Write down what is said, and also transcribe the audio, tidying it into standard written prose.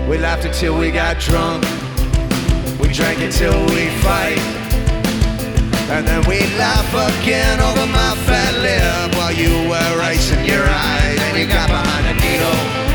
We laughed until we got drunk. We drank until we fight. And then we laugh again over my fat lip while you were icing your eyes. And you got behind a needle